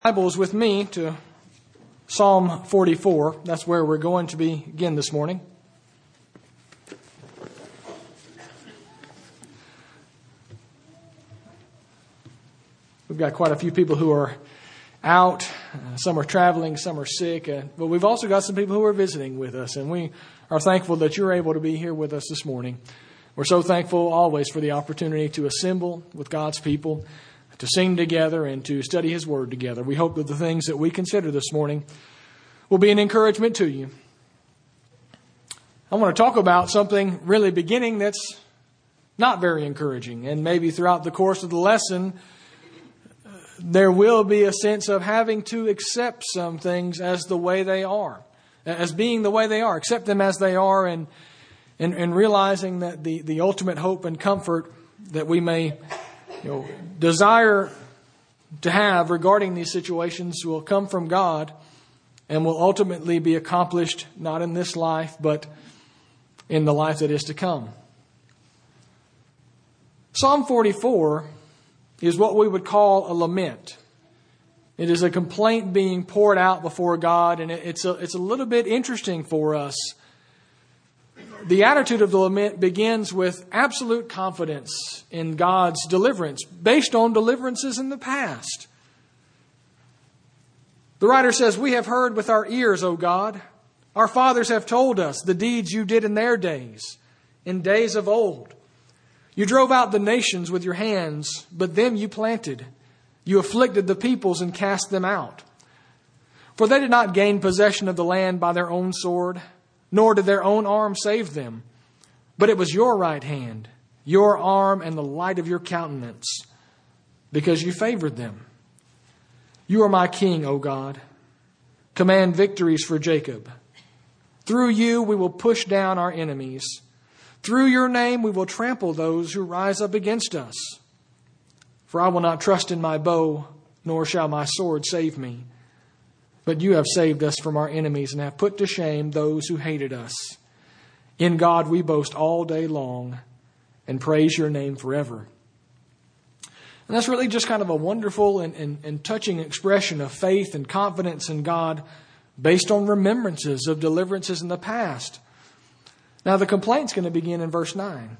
Bibles with me to Psalm 44. That's where we're going to begin this morning. We've got quite a few people who are out. Some are traveling, some are sick. But we've also got some people who are visiting with us. And we are thankful that you're able to be here with us this morning. We're so thankful always for the opportunity to assemble with God's people, to sing together and to study His Word together. We hope that the things that we consider this morning will be an encouragement to you. I want to talk about something really beginning that's not very encouraging. And maybe throughout the course of the lesson, there will be a sense of having to accept some things as the way they are, as being the way they are. Accept them as they are and realizing that the ultimate hope and comfort that we may desire to have regarding these situations will come from God and will ultimately be accomplished not in this life, but in the life that is to come. Psalm 44 is what we would call a lament. It is a complaint being poured out before God, and it's a little bit interesting for us. The attitude of the lament begins with absolute confidence in God's deliverance, based on deliverances in the past. The writer says, "We have heard with our ears, O God. Our fathers have told us the deeds you did in their days, in days of old. You drove out the nations with your hands, but them you planted. You afflicted the peoples and cast them out. For they did not gain possession of the land by their own sword, nor did their own arm save them. But it was your right hand, your arm, and the light of your countenance, because you favored them. You are my king, O God. Command victories for Jacob. Through you we will push down our enemies. Through your name we will trample those who rise up against us. For I will not trust in my bow, nor shall my sword save me. But you have saved us from our enemies and have put to shame those who hated us. In God we boast all day long and praise your name forever." And that's really just kind of a wonderful and touching expression of faith and confidence in God based on remembrances of deliverances in the past. Now the complaint's going to begin in verse 9.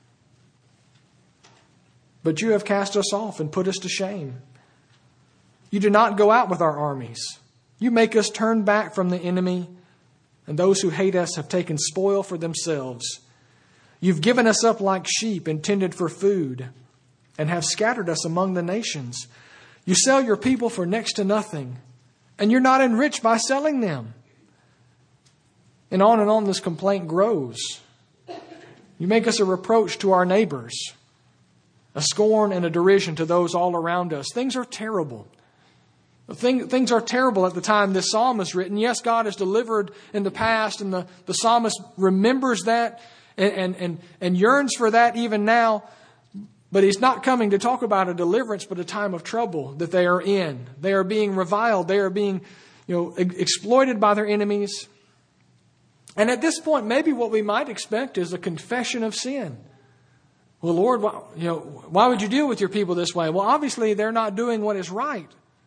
"But you have cast us off and put us to shame. You do not go out with our armies. You make us turn back from the enemy, and those who hate us have taken spoil for themselves. You've given us up like sheep intended for food, and have scattered us among the nations. You sell your people for next to nothing, and you're not enriched by selling them." And on this complaint grows. You make us a reproach to our neighbors, a scorn and a derision to those all around us. Things are terrible. Things are terrible at the time this psalm is written. Yes, God has delivered in the past, and the psalmist remembers that and yearns for that even now. But he's not coming to talk about a deliverance, but a time of trouble that they are in. They are being reviled. They are being exploited by their enemies. And at this point, maybe what we might expect is a confession of sin. Well, Lord, why would you deal with your people this way? Well, obviously they're not doing what is right.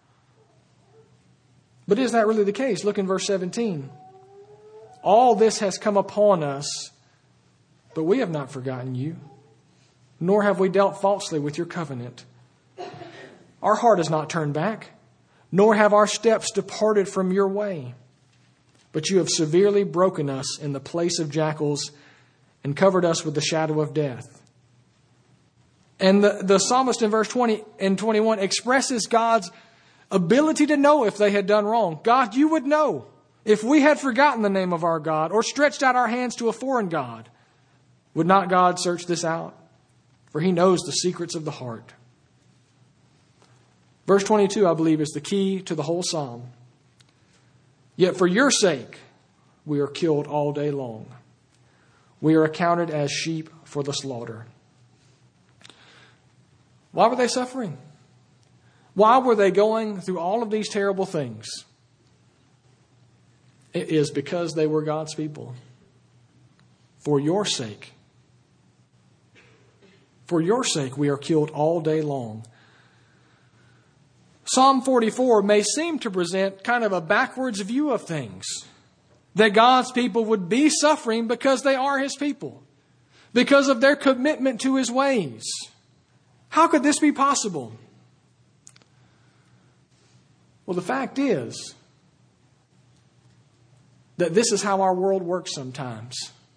But is that really the case? Look in verse 17. "All this has come upon us, but we have not forgotten you, nor have we dealt falsely with your covenant. Our heart has not turned back, nor have our steps departed from your way. But you have severely broken us in the place of jackals and covered us with the shadow of death." And the psalmist in verse 20 and 21 expresses God's ability to know if they had done wrong. God, you would know if we had forgotten the name of our God or stretched out our hands to a foreign God. Would not God search this out? For He knows the secrets of the heart. Verse 22, I believe, is the key to the whole psalm. "Yet for your sake we are killed all day long. We are accounted as sheep for the slaughter." Why were they suffering? Why were they going through all of these terrible things? It is because they were God's people. For your sake. For your sake we are killed all day long. Psalm 44 may seem to present kind of a backwards view of things. That God's people would be suffering because they are His people. Because of their commitment to His ways. How could this be possible? Well, the fact is that this is how our world works sometimes.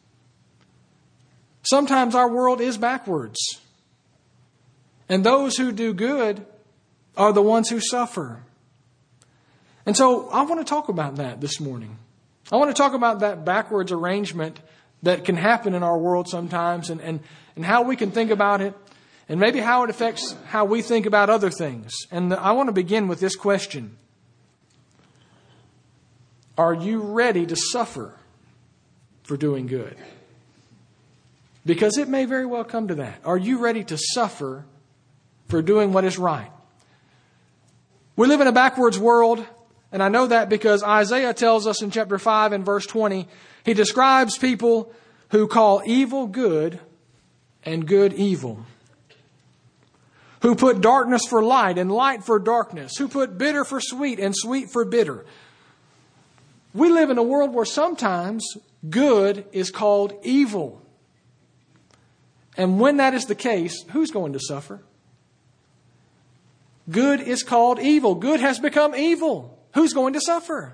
Sometimes our world is backwards. And those who do good are the ones who suffer. And so I want to talk about that this morning. I want to talk about that backwards arrangement that can happen in our world sometimes and how we can think about it and maybe how it affects how we think about other things. And I want to begin with this question. Are you ready to suffer for doing good? Because it may very well come to that. Are you ready to suffer for doing what is right? We live in a backwards world, and I know that because Isaiah tells us in chapter 5 and verse 20, he describes people who call evil good and good evil. Who put darkness for light and light for darkness. Who put bitter for sweet and sweet for bitter. We live in a world where sometimes good is called evil. And when that is the case, who's going to suffer? Good is called evil. Good has become evil. Who's going to suffer?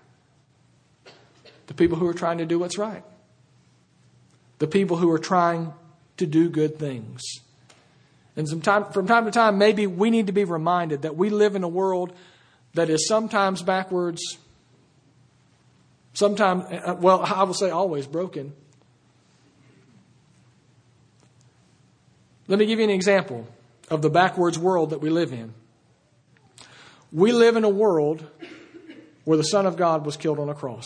The people who are trying to do what's right. The people who are trying to do good things. And from time to time, maybe we need to be reminded that we live in a world that is sometimes backwards, sometimes, I will say always broken. Let me give you an example of the backwards world that we live in. We live in a world where the Son of God was killed on a cross.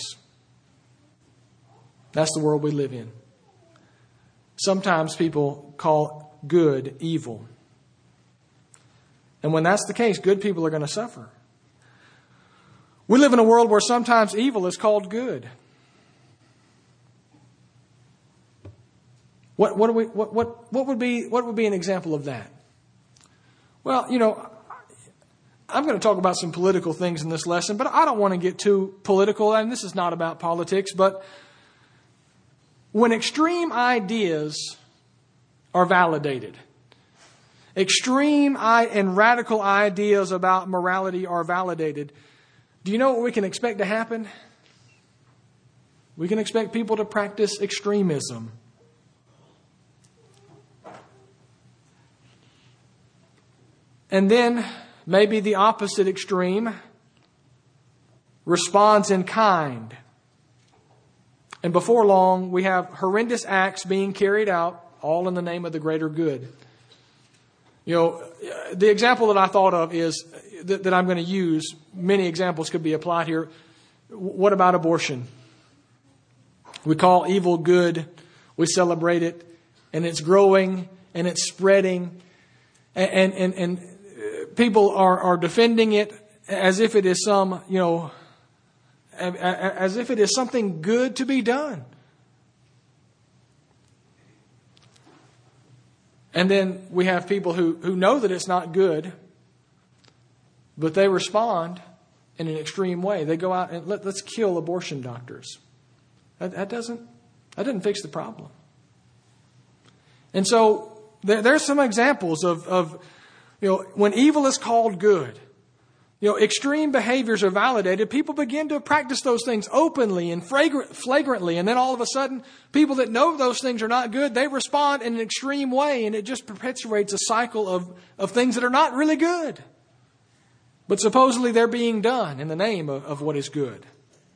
That's the world we live in. Sometimes people call good evil. And when that's the case, good people are going to suffer. We live in a world where sometimes evil is called good. What would be an example of that? Well, I'm going to talk about some political things in this lesson, but I don't want to get too political, and this is not about politics, but when extreme ideas are validated, extreme and radical ideas about morality are validated, do you know what we can expect to happen? We can expect people to practice extremism. And then maybe the opposite extreme responds in kind. And before long, we have horrendous acts being carried out, all in the name of the greater good. The example that I thought of is that I'm going to use, many examples could be applied here. What about abortion? We call evil good, we celebrate it, and it's growing, and it's spreading, and people are defending it as if it is as if it is something good to be done. And then we have people who know that it's not good, but they respond in an extreme way. They go out and let's kill abortion doctors. That doesn't fix the problem. And so there's some examples of when evil is called good. Extreme behaviors are validated. People begin to practice those things openly and flagrantly. And then all of a sudden, people that know those things are not good, they respond in an extreme way. And it just perpetuates a cycle of things that are not really good. But supposedly they're being done in the name of what is good.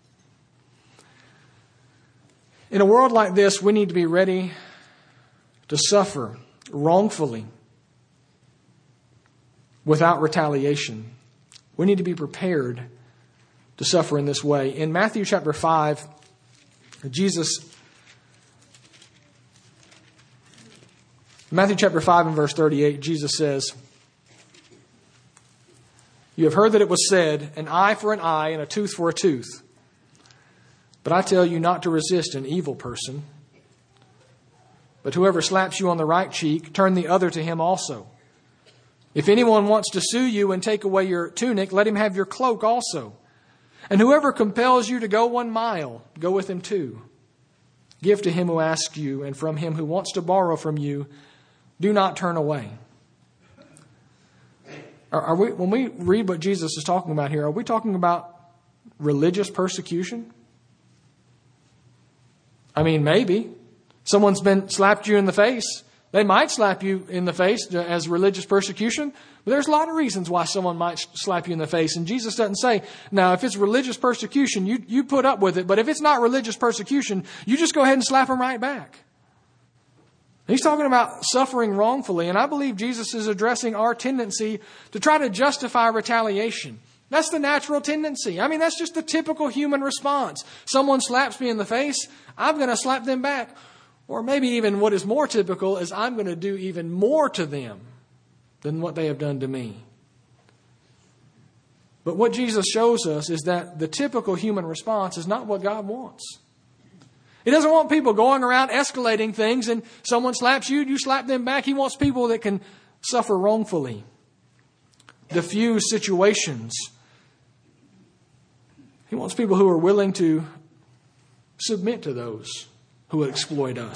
In a world like this, we need to be ready to suffer wrongfully without retaliation. We need to be prepared to suffer in this way. In Matthew chapter 5, Matthew chapter 5 and verse 38, Jesus says, "You have heard that it was said, an eye for an eye and a tooth for a tooth. But I tell you not to resist an evil person. But whoever slaps you on the right cheek, turn the other to him also. If anyone wants to sue you and take away your tunic, let him have your cloak also. And whoever compels you to go 1 mile, go with him 2. Give to him who asks you, and from him who wants to borrow from you, do not turn away. When we read what Jesus is talking about here, are we talking about religious persecution? I mean, maybe. Someone's slapped you in the face. They might slap you in the face as religious persecution, but there's a lot of reasons why someone might slap you in the face. And Jesus doesn't say, now, if it's religious persecution, you put up with it. But if it's not religious persecution, you just go ahead and slap them right back. He's talking about suffering wrongfully. And I believe Jesus is addressing our tendency to try to justify retaliation. That's the natural tendency. I mean, that's just the typical human response. Someone slaps me in the face, I'm going to slap them back. Or maybe even what is more typical is I'm going to do even more to them than what they have done to me. But what Jesus shows us is that the typical human response is not what God wants. He doesn't want people going around escalating things, and someone slaps you, you slap them back. He wants people that can suffer wrongfully, diffuse situations. He wants people who are willing to submit to those who exploit us.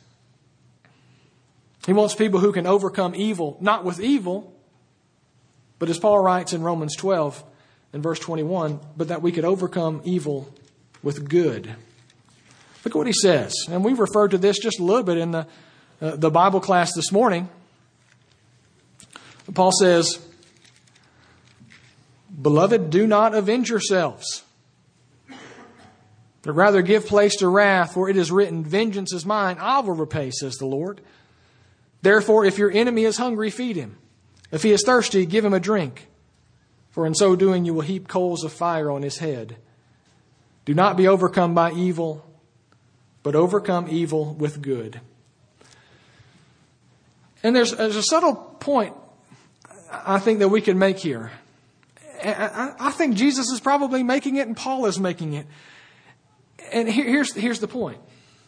He wants people who can overcome evil, not with evil, but as Paul writes in Romans 12 and verse 21, but that we could overcome evil with good. Look at what he says. And we referred to this just a little bit in the Bible class this morning. Paul says, "Beloved, do not avenge yourselves, but rather give place to wrath, for it is written, 'Vengeance is mine, I will repay,' says the Lord. Therefore, if your enemy is hungry, feed him. If he is thirsty, give him a drink. For in so doing, you will heap coals of fire on his head. Do not be overcome by evil, but overcome evil with good." And there's a subtle point I think that we can make here. I think Jesus is probably making it and Paul is making it. And here's the point.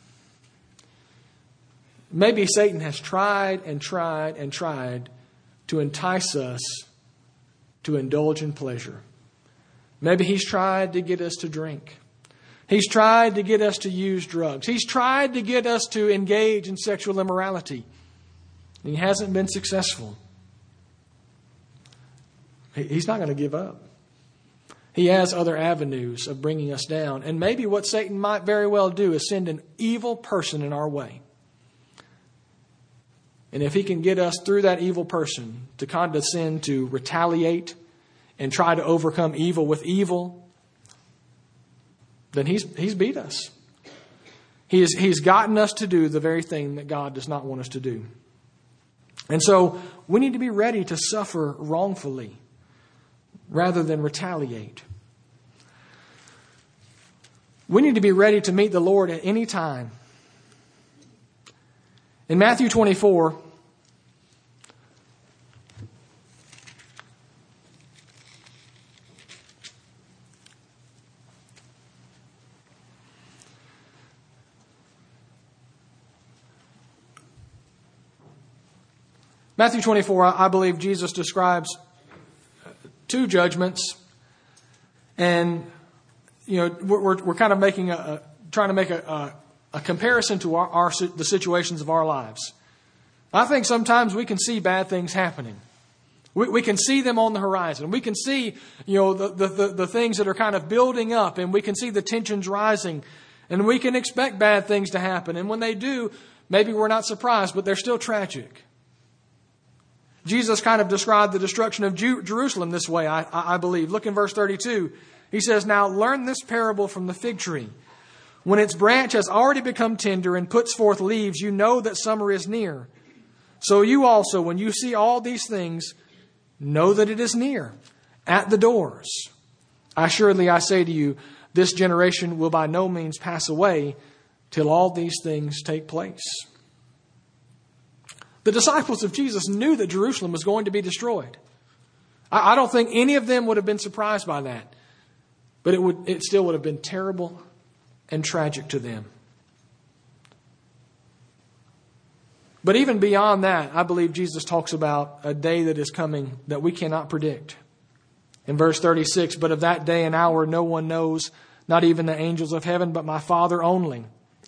Maybe Satan has tried and tried and tried to entice us to indulge in pleasure. Maybe he's tried to get us to drink. He's tried to get us to use drugs. He's tried to get us to engage in sexual immorality. And he hasn't been successful. He's not going to give up. He has other avenues of bringing us down. And maybe what Satan might very well do is send an evil person in our way. And if he can get us through that evil person to condescend to retaliate and try to overcome evil with evil, then he's beat us. He's gotten us to do the very thing that God does not want us to do. And so we need to be ready to suffer wrongfully rather than retaliate. We need to be ready to meet the Lord at any time. In Matthew 24, I believe Jesus describes 2 judgments, and we're kind of making trying to make a comparison to the situations of our lives. I think sometimes we can see bad things happening. We can see them on the horizon. We can see the things that are kind of building up, and we can see the tensions rising, and we can expect bad things to happen. And when they do, maybe we're not surprised, but they're still tragic. Jesus kind of described the destruction of Jerusalem this way, I believe. Look in verse 32. He says, "Now learn this parable from the fig tree. When its branch has already become tender and puts forth leaves, you know that summer is near. So you also, when you see all these things, know that it is near, at the doors. Assuredly, I say to you, this generation will by no means pass away till all these things take place." The disciples of Jesus knew that Jerusalem was going to be destroyed. I don't think any of them would have been surprised by that. But it still would have been terrible and tragic to them. But even beyond that, I believe Jesus talks about a day that is coming that we cannot predict. In verse 36, but of that day and hour no one knows, not even the angels of heaven, but my Father only.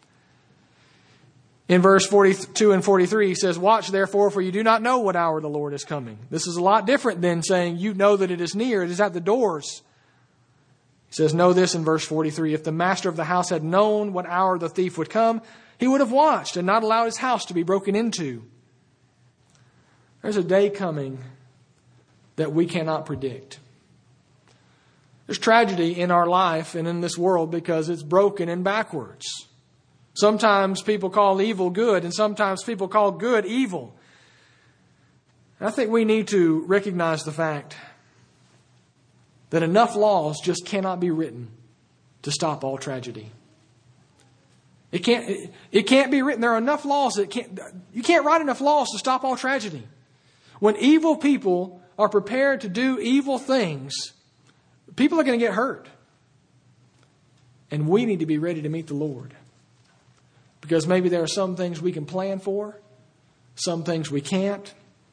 In verse 42 and 43, he says, watch therefore, for you do not know what hour the Lord is coming. This is a lot different than saying you know that it is near, it is at the doors. He says, know this in verse 43, if the master of the house had known what hour the thief would come, he would have watched and not allowed his house to be broken into. There's a day coming that we cannot predict. There's tragedy in our life and in this world because it's broken and backwards. Sometimes people call evil good, and sometimes people call good evil. And I think we need to recognize the fact that enough laws just cannot be written to stop all tragedy. It can't be written. There are enough laws that you can't write enough laws to stop all tragedy. When evil people are prepared to do evil things, people are going to get hurt. And we need to be ready to meet the Lord. Because maybe there are some things we can plan for, some things we can't.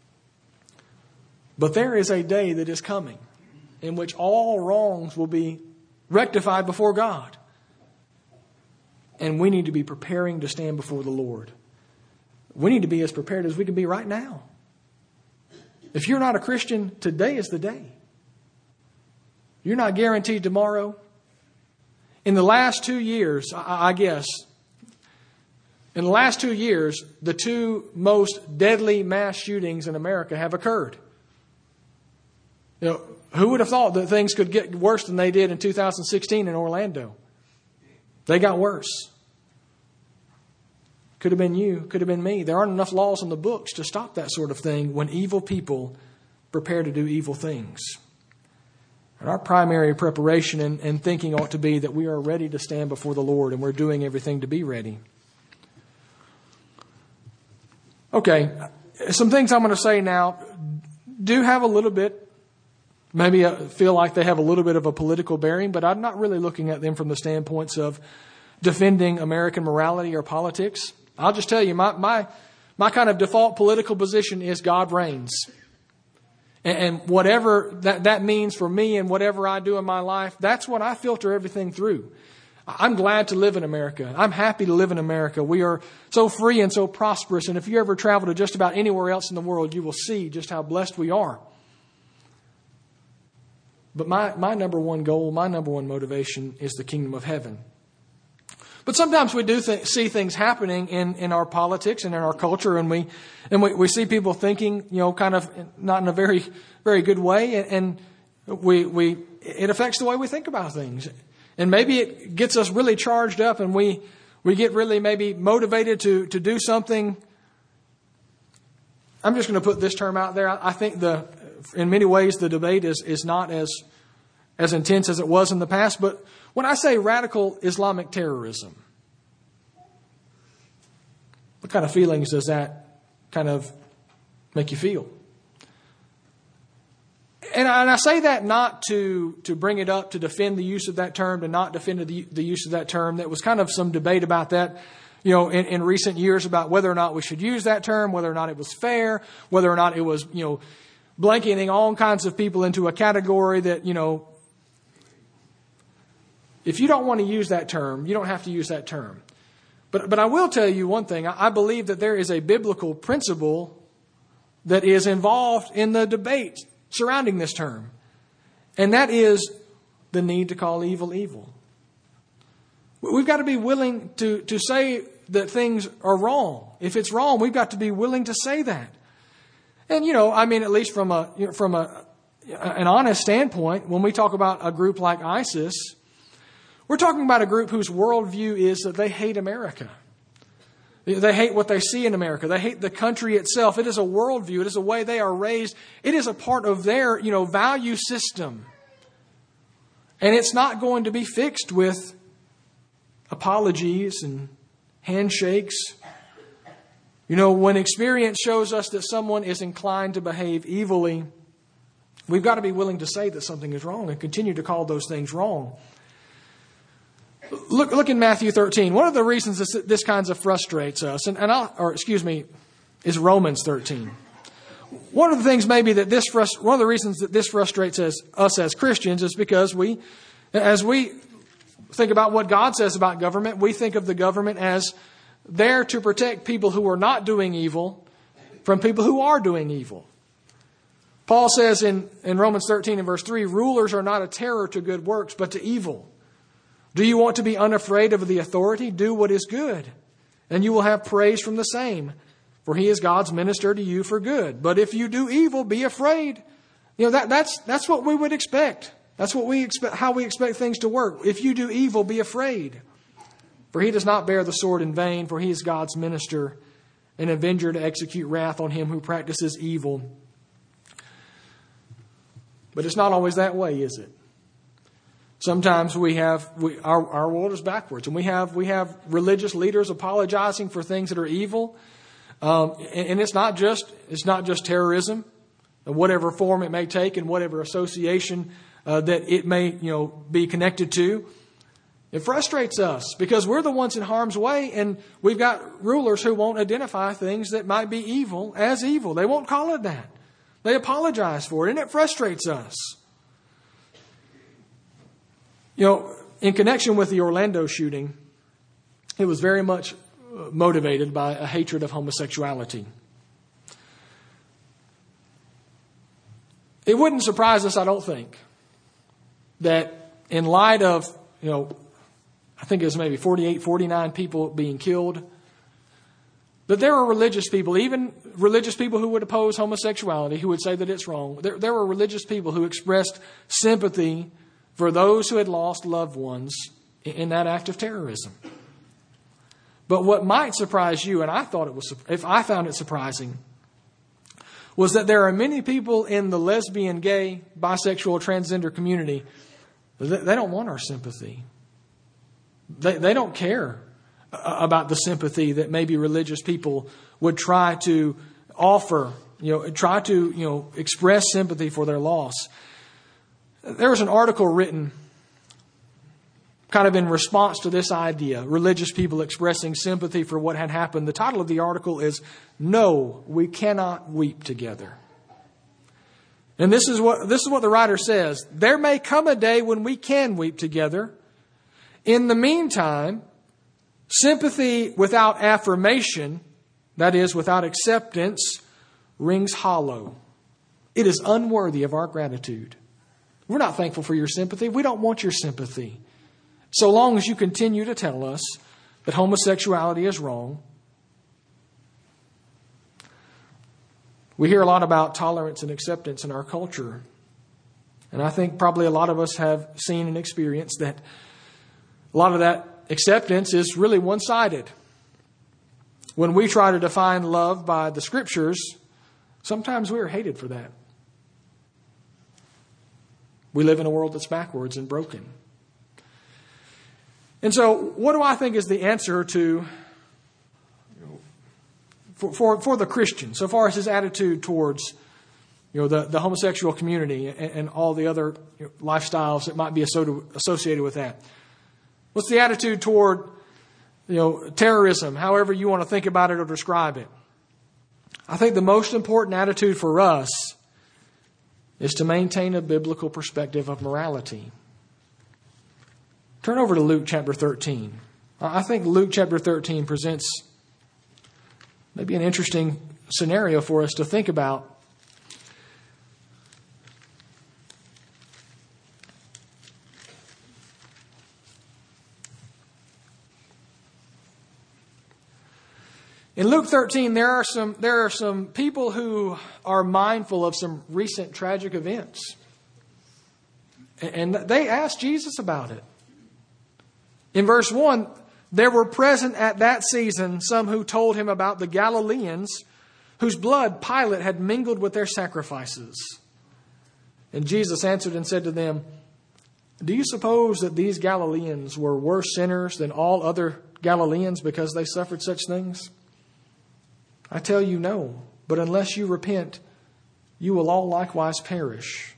But there is a day that is coming in which all wrongs will be rectified before God. And we need to be preparing to stand before the Lord. We need to be as prepared as we can be right now. If you're not a Christian, today is the day. You're not guaranteed tomorrow. In the last 2 years, I guess, in the last 2 years, the two most deadly mass shootings in America have occurred. You know, who would have thought that things could get worse than they did in 2016 in Orlando? They got worse. Could have been you, could have been me. There aren't enough laws in the books to stop that sort of thing when evil people prepare to do evil things. And our primary preparation and thinking ought to be that we are ready to stand before the Lord and we're doing everything to be ready. Okay, some things I'm going to say now do have a little bit, maybe feel like they have a little bit of a political bearing, but I'm not really looking at them from the standpoints of defending American morality or politics. I'll just tell you, my kind of default political position is God reigns. And whatever that means for me and whatever I do in my life, that's what I filter everything through. I'm glad to live in America. I'm happy to live in America. We are so free and so prosperous. And if you ever travel to just about anywhere else in the world, you will see just how blessed we are. But my number one goal, my number one motivation is the kingdom of heaven. But sometimes we do see things happening in our politics and in our culture, and we see people thinking, kind of not in a very, very good way, and it affects the way we think about things. And maybe it gets us really charged up, and we get really maybe motivated to do something. I'm just going to put this term out there. I think in many ways the debate is not as intense as it was in the past. But when I say radical Islamic terrorism, what kind of feelings does that kind of make you feel? And I say that not to bring it up to defend the use of that term, to not defend the use of that term. There was kind of some debate about that, in recent years about whether or not we should use that term, whether or not it was fair, whether or not it was, blanketing all kinds of people into a category that, if you don't want to use that term, you don't have to use that term. But I will tell you one thing. I believe that there is a biblical principle that is involved in the debate surrounding this term. And that is the need to call evil evil. We've got to be willing to say that things are wrong. If it's wrong, we've got to be willing to say that. And, at least from an honest standpoint, when we talk about a group like ISIS, we're talking about a group whose worldview is that they hate America. They hate what they see in America. They hate the country itself. It is a worldview. It is a way they are raised. It is a part of their, value system. And it's not going to be fixed with apologies and handshakes. When experience shows us that someone is inclined to behave evilly, we've got to be willing to say that something is wrong and continue to call those things wrong. Look in Matthew 13. One of the reasons this kinds of frustrates us, is Romans 13. One of the things maybe that one of the reasons that this frustrates us as Christians is because as we think about what God says about government, we think of the government as there to protect people who are not doing evil from people who are doing evil. Paul says in Romans 13 and verse 3, rulers are not a terror to good works, but to evil. Do you want to be unafraid of the authority? Do what is good, and you will have praise from the same, for he is God's minister to you for good. But if you do evil, be afraid. That's what we would expect. That's what we expect, how we expect things to work. If you do evil, be afraid. For he does not bear the sword in vain, for he is God's minister, an avenger to execute wrath on him who practices evil. But it's not always that way, is it? Sometimes our world is backwards, and we have religious leaders apologizing for things that are evil, and it's not just terrorism, whatever form it may take, and whatever association that it may be connected to. It frustrates us because we're the ones in harm's way, and we've got rulers who won't identify things that might be evil as evil. They won't call it that. They apologize for it, and it frustrates us. In connection with the Orlando shooting, it was very much motivated by a hatred of homosexuality. It wouldn't surprise us, I don't think, that in light of, I think it was maybe 48, 49 people being killed, that there were religious people, even religious people who would oppose homosexuality, who would say that it's wrong. There were religious people who expressed sympathy for those who had lost loved ones in that act of terrorism. But what might surprise you, and I found it surprising, was that there are many people in the lesbian, gay, bisexual, transgender community that they don't want our sympathy. They don't care about the sympathy that maybe religious people would try to offer, express sympathy for their loss. There was an article written kind of in response to this idea, religious people expressing sympathy for what had happened. The title of the article is, "No, we cannot weep together." And this is what the writer says. There may come a day when we can weep together. In the meantime, sympathy without affirmation, that is, without acceptance, rings hollow. It is unworthy of our gratitude. We're not thankful for your sympathy. We don't want your sympathy. So long as you continue to tell us that homosexuality is wrong. We hear a lot about tolerance and acceptance in our culture. And I think probably a lot of us have seen and experienced that a lot of that acceptance is really one-sided. When we try to define love by the Scriptures, sometimes we are hated for that. We live in a world that's backwards and broken. And so, what do I think is the answer to for the Christian, so far as his attitude towards the homosexual community and all the other lifestyles that might be associated with that? What's the attitude toward terrorism, however you want to think about it or describe it? I think the most important attitude for us is to maintain a biblical perspective of morality. Turn over to Luke chapter 13. I think Luke chapter 13 presents maybe an interesting scenario for us to think about. In Luke 13, there are some people who are mindful of some recent tragic events. And they asked Jesus about it. In verse 1, there were present at that season some who told him about the Galileans whose blood Pilate had mingled with their sacrifices. And Jesus answered and said to them, "Do you suppose that these Galileans were worse sinners than all other Galileans because they suffered such things? I tell you no, but unless you repent, you will all likewise perish."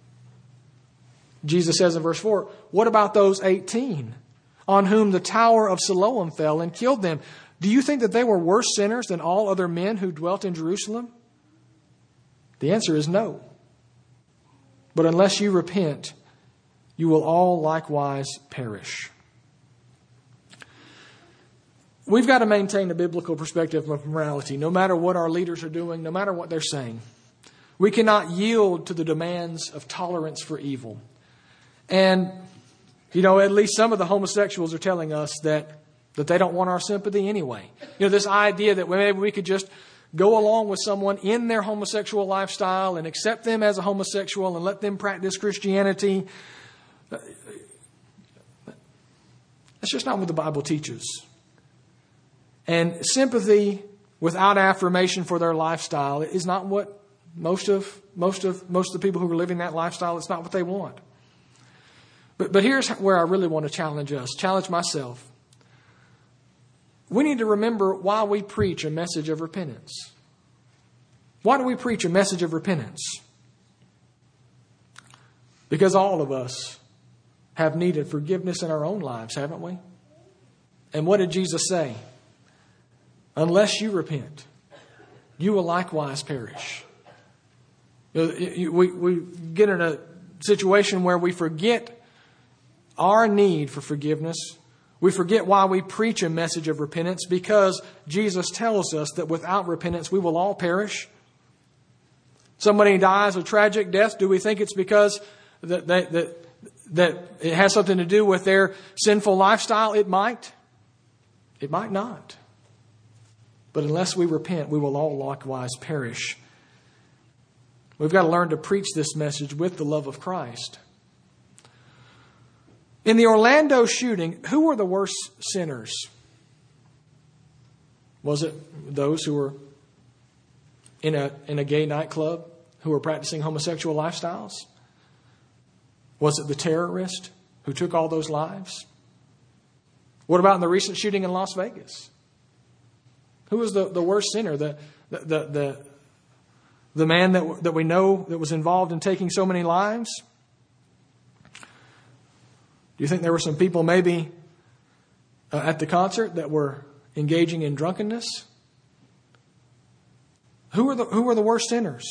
Jesus says in verse 4, "What about those 18 on whom the tower of Siloam fell and killed them? Do you think that they were worse sinners than all other men who dwelt in Jerusalem? The answer is no. But unless you repent, you will all likewise perish. We've got to maintain a biblical perspective of morality, no matter what our leaders are doing, no matter what they're saying. We cannot yield to the demands of tolerance for evil. And, at least some of the homosexuals are telling us that they don't want our sympathy anyway. This idea that maybe we could just go along with someone in their homosexual lifestyle and accept them as a homosexual and let them practice Christianity. That's just not what the Bible teaches. And sympathy without affirmation for their lifestyle is not what most of the people who are living that lifestyle, it's not what they want. But here's where I really want to challenge myself. We need to remember why we preach a message of repentance. Why do we preach a message of repentance? Because all of us have needed forgiveness in our own lives, haven't we? And what did Jesus say? Unless you repent, you will likewise perish. We get in a situation where we forget our need for forgiveness. We forget why we preach a message of repentance, because Jesus tells us that without repentance we will all perish. Somebody dies a tragic death. Do we think it's because that it has something to do with their sinful lifestyle? It might. It might not. But unless we repent, we will all likewise perish. We've got to learn to preach this message with the love of Christ. In the Orlando shooting, who were the worst sinners? Was it those who were in a gay nightclub who were practicing homosexual lifestyles? Was it the terrorist who took all those lives? What about in the recent shooting in Las Vegas? Who was the worst sinner? The man that we know that was involved in taking so many lives? Do you think there were some people maybe at the concert that were engaging in drunkenness? Who were the worst sinners?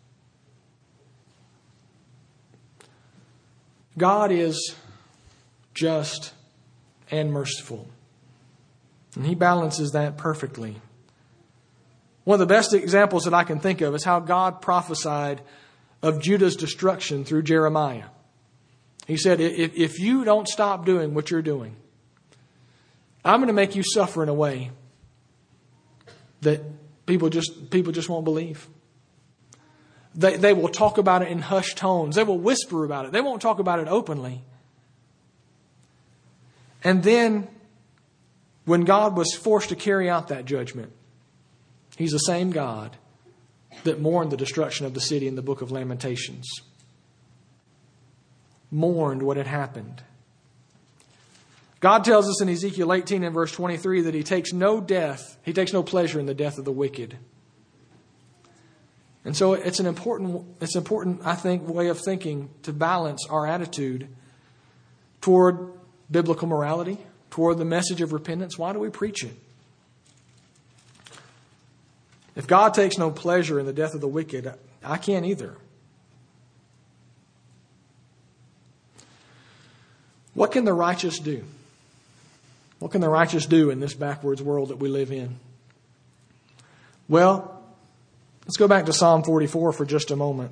God is just and merciful, and He balances that perfectly. One of the best examples that I can think of is how God prophesied of Judah's destruction through Jeremiah. He said, if you don't stop doing what you're doing, I'm going to make you suffer in a way that people just won't believe. They will talk about it in hushed tones. They will whisper about it. They won't talk about it openly. And then, when God was forced to carry out that judgment, He's the same God that mourned the destruction of the city in the book of Lamentations. Mourned what had happened. God tells us in Ezekiel 18 and verse 23 that He takes no pleasure in the death of the wicked. And so it's an important, I think, way of thinking to balance our attitude toward biblical morality, toward the message of repentance. Why do we preach it? If God takes no pleasure in the death of the wicked, I can't either. What can the righteous do? What can the righteous do in this backwards world that we live in? Well, let's go back to Psalm 44 for just a moment.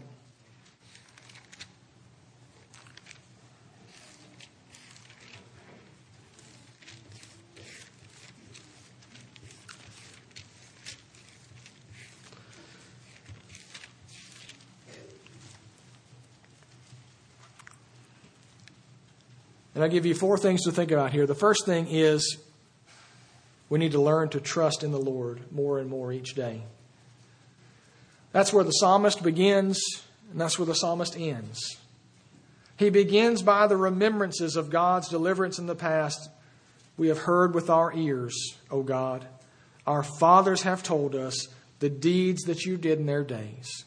And I give you 4 things to think about here. The first thing is we need to learn to trust in the Lord more and more each day. That's where the psalmist begins, and that's where the psalmist ends. He begins by the remembrances of God's deliverance in the past. We have heard with our ears, O God. Our fathers have told us the deeds that you did in their days.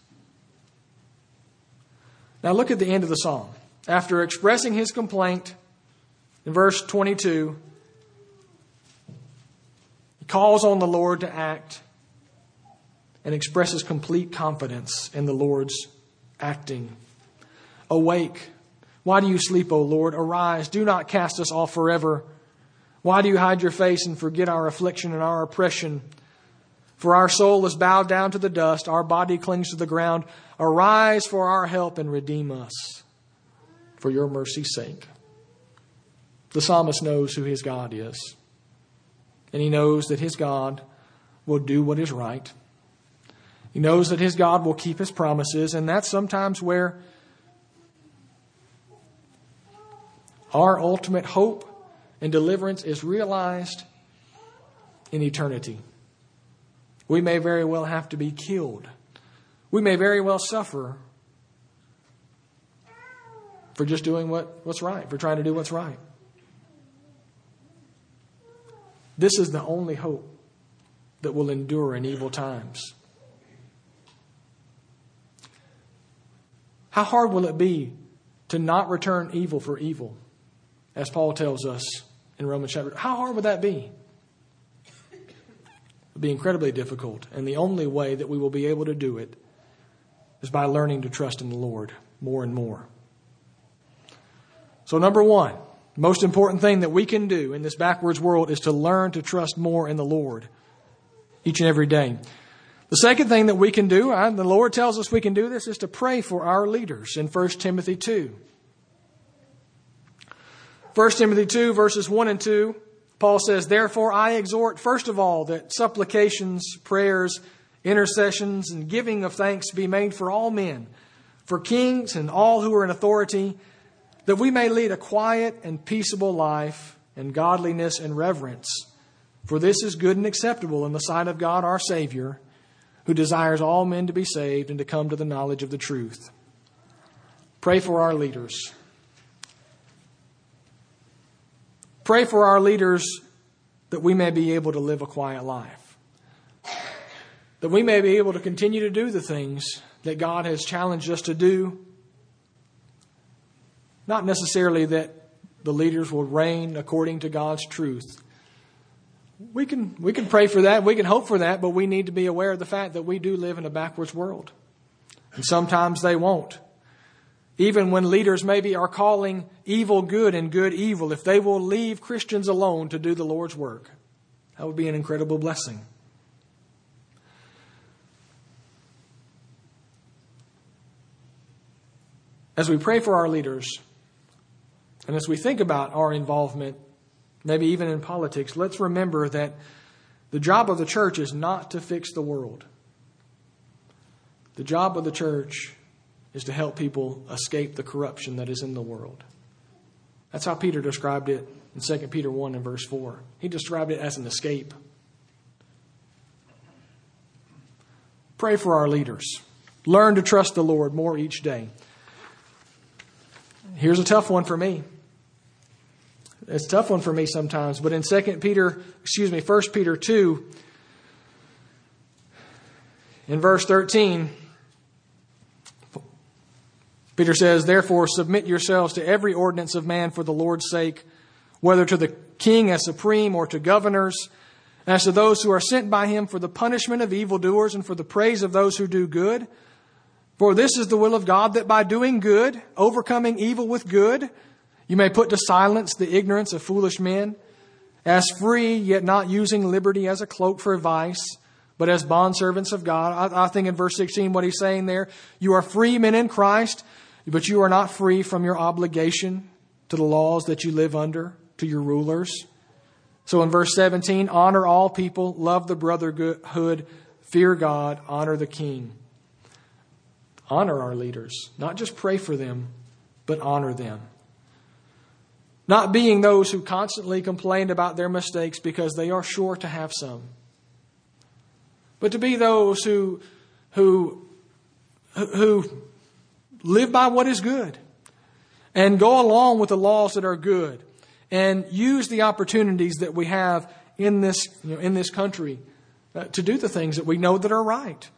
Now look at the end of the psalm. After expressing his complaint, in verse 22, he calls on the Lord to act and expresses complete confidence in the Lord's acting. Awake. Why do you sleep, O Lord? Arise. Do not cast us off forever. Why do you hide your face and forget our affliction and our oppression? For our soul is bowed down to the dust. Our body clings to the ground. Arise for our help and redeem us for your mercy's sake. The psalmist knows who his God is. And he knows that his God will do what is right. He knows that his God will keep his promises. And that's sometimes where our ultimate hope and deliverance is realized in eternity. We may very well have to be killed. We may very well suffer for just doing what's right, for trying to do what's right. This is the only hope that will endure in evil times. How hard will it be to not return evil for evil, as Paul tells us in Romans chapter? How hard would that be? It would be incredibly difficult. And the only way that we will be able to do it is by learning to trust in the Lord more and more. So number one, most important thing that we can do in this backwards world is to learn to trust more in the Lord each and every day. The second thing that we can do, the Lord tells us we can do this, is to pray for our leaders in 1 Timothy 2. 1 Timothy 2, verses 1 and 2, Paul says, "Therefore I exhort, first of all, that supplications, prayers, intercessions, and giving of thanks be made for all men, for kings and all who are in authority, that we may lead a quiet and peaceable life in godliness and reverence. For this is good and acceptable in the sight of God our Savior, who desires all men to be saved and to come to the knowledge of the truth." Pray for our leaders. Pray for our leaders that we may be able to live a quiet life. That we may be able to continue to do the things that God has challenged us to do. Not necessarily that the leaders will reign according to God's truth. We can pray for that. We can hope for that. But we need to be aware of the fact that we do live in a backwards world. And sometimes they won't. Even when leaders maybe are calling evil good and good evil, if they will leave Christians alone to do the Lord's work, that would be an incredible blessing. As we pray for our leaders, and as we think about our involvement, maybe even in politics, let's remember that the job of the church is not to fix the world. The job of the church is to help people escape the corruption that is in the world. That's how Peter described it in 2 Peter 1 and verse 4. He described it as an escape. Pray for our leaders. Learn to trust the Lord more each day. Here's a tough one for me. It's a tough one for me sometimes, but in 1 Peter 2, in verse 13, Peter says, "Therefore submit yourselves to every ordinance of man for the Lord's sake, whether to the king as supreme or to governors, as to those who are sent by him for the punishment of evildoers and for the praise of those who do good. For this is the will of God, that by doing good, overcoming evil with good, you may put to silence the ignorance of foolish men, as free, yet not using liberty as a cloak for vice, but as bondservants of God." I think in verse 16 what he's saying there, you are free men in Christ, but you are not free from your obligation to the laws that you live under, to your rulers. So in verse 17, honor all people, love the brotherhood, fear God, honor the king. Honor our leaders. Not just pray for them, but honor them. Not being those who constantly complain about their mistakes because they are sure to have some. But to be those who live by what is good and go along with the laws that are good and use the opportunities that we have in this country to do the things that we know that are right.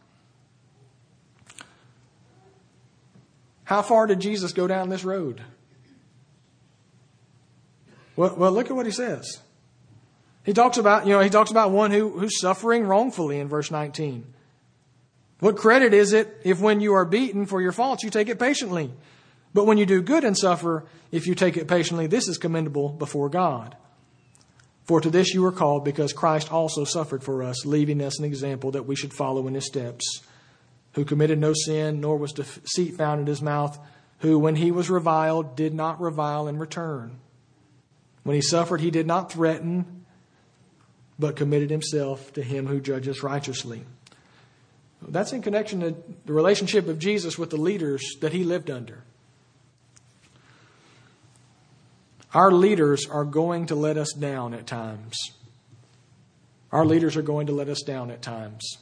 How far did Jesus go down this road? Well, look at what he says. He talks about one who's suffering wrongfully in verse 19. What credit is it if when you are beaten for your faults, you take it patiently? But when you do good and suffer, if you take it patiently, this is commendable before God. For to this you were called, because Christ also suffered for us, leaving us an example that we should follow in his steps, who committed no sin, nor was deceit found in his mouth, who, when he was reviled, did not revile in return. When he suffered, he did not threaten, but committed himself to him who judges righteously. That's in connection to the relationship of Jesus with the leaders that he lived under. Our leaders are going to let us down at times. Our leaders are going to let us down at times.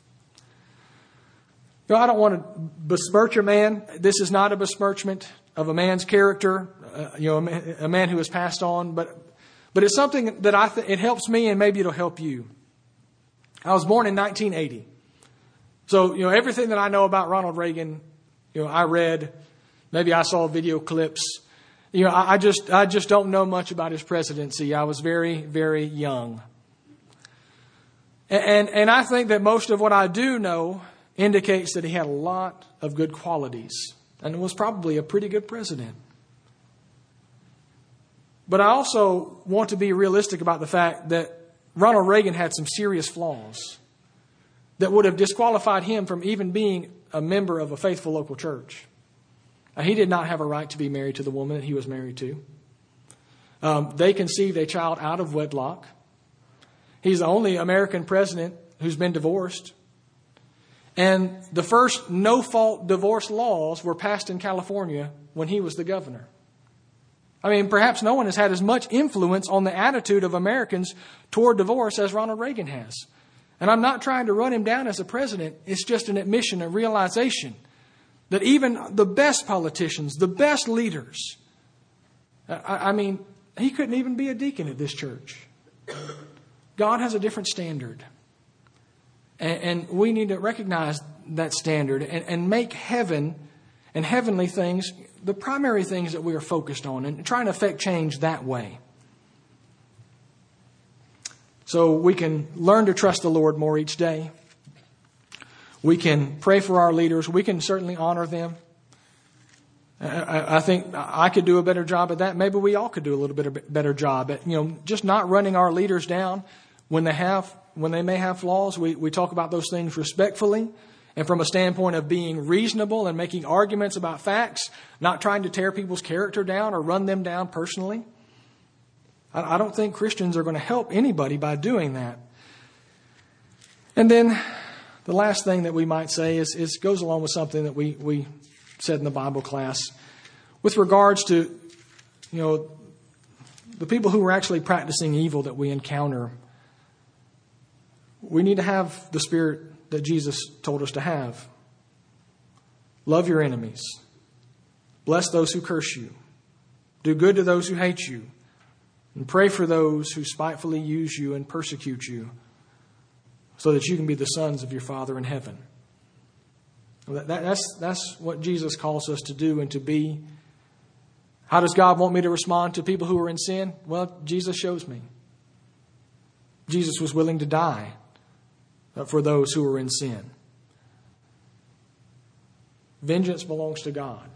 I don't want to besmirch a man. This is not a besmirchment of a man's character, a man who has passed on, but it's something that it helps me, and maybe it'll help you. I was born in 1980. So, everything that I know about Ronald Reagan, I read, maybe I saw video clips. I just don't know much about his presidency. I was very, very young. And I think that most of what I do know indicates that he had a lot of good qualities and was probably a pretty good president. But I also want to be realistic about the fact that Ronald Reagan had some serious flaws that would have disqualified him from even being a member of a faithful local church. He did not have a right to be married to the woman that he was married to. They conceived a child out of wedlock. He's the only American president who's been divorced. And the first no-fault divorce laws were passed in California when he was the governor. I mean, perhaps no one has had as much influence on the attitude of Americans toward divorce as Ronald Reagan has. And I'm not trying to run him down as a president. It's just an admission, a realization that even the best politicians, the best leaders, he couldn't even be a deacon at this church. God has a different standard. And we need to recognize that standard and make heaven and heavenly things the primary things that we are focused on and trying to affect change that way. So we can learn to trust the Lord more each day. We can pray for our leaders. We can certainly honor them. I think I could do a better job at that. Maybe we all could do a little bit better job at, just not running our leaders down when they may have flaws. We talk about those things respectfully and from a standpoint of being reasonable and making arguments about facts, not trying to tear people's character down or run them down personally. I don't think Christians are going to help anybody by doing that. And then the last thing that we might say is goes along with something that we said in the Bible class with regards to, the people who are actually practicing evil that we encounter. We need to have the spirit that Jesus told us to have. Love your enemies. Bless those who curse you. Do good to those who hate you. And pray for those who spitefully use you and persecute you, so that you can be the sons of your Father in heaven. That's what Jesus calls us to do and to be. How does God want me to respond to people who are in sin? Well, Jesus shows me. Jesus was willing to die for those who are in sin. Vengeance belongs to God.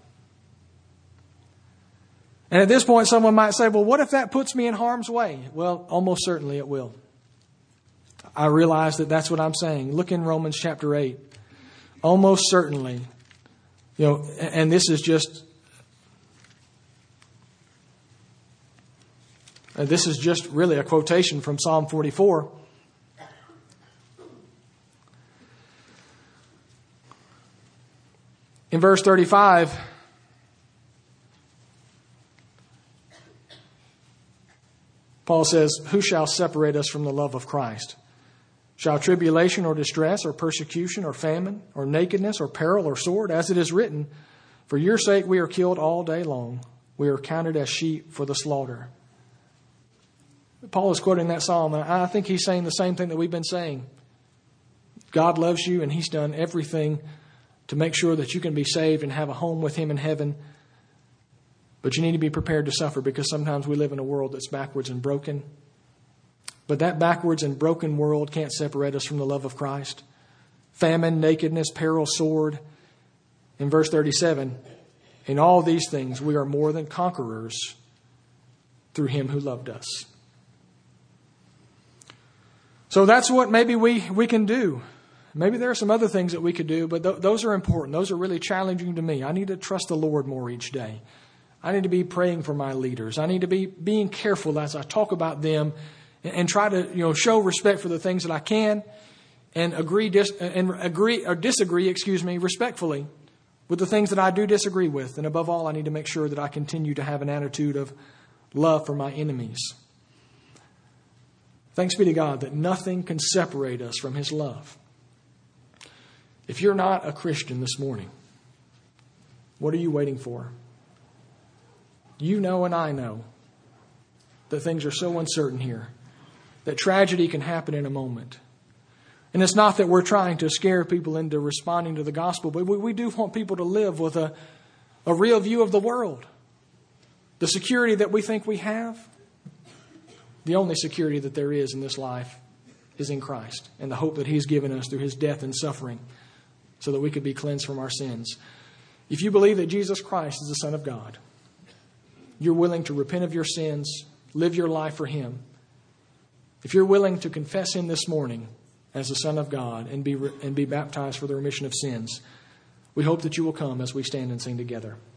And at this point, someone might say, well, what if that puts me in harm's way? Well, almost certainly it will. I realize that that's what I'm saying. Look in Romans chapter 8. Almost certainly. And this is just really a quotation from Psalm 44. In verse 35, Paul says, who shall separate us from the love of Christ? Shall tribulation or distress or persecution or famine or nakedness or peril or sword? As it is written, for your sake we are killed all day long. We are counted as sheep for the slaughter. Paul is quoting that psalm, and I think he's saying the same thing that we've been saying. God loves you, and he's done everything to make sure that you can be saved and have a home with him in heaven. But you need to be prepared to suffer, because sometimes we live in a world that's backwards and broken. But that backwards and broken world can't separate us from the love of Christ. Famine, nakedness, peril, sword. In verse 37, in all these things we are more than conquerors through Him who loved us. So that's what maybe we can do. Maybe there are some other things that we could do, but those are important. Those are really challenging to me. I need to trust the Lord more each day. I need to be praying for my leaders. I need to be being careful as I talk about them and try to show respect for the things that I can and disagree respectfully with the things that I do disagree with. And above all, I need to make sure that I continue to have an attitude of love for my enemies. Thanks be to God that nothing can separate us from His love. If you're not a Christian this morning, what are you waiting for? You know and I know that things are so uncertain here, that tragedy can happen in a moment. And it's not that we're trying to scare people into responding to the gospel, but we do want people to live with a real view of the world. The security that we think we have, the only security that there is in this life is in Christ and the hope that He's given us through His death and suffering so that we could be cleansed from our sins. If you believe that Jesus Christ is the Son of God, you're willing to repent of your sins, live your life for Him. If you're willing to confess Him this morning as the Son of God and be baptized for the remission of sins, we hope that you will come as we stand and sing together.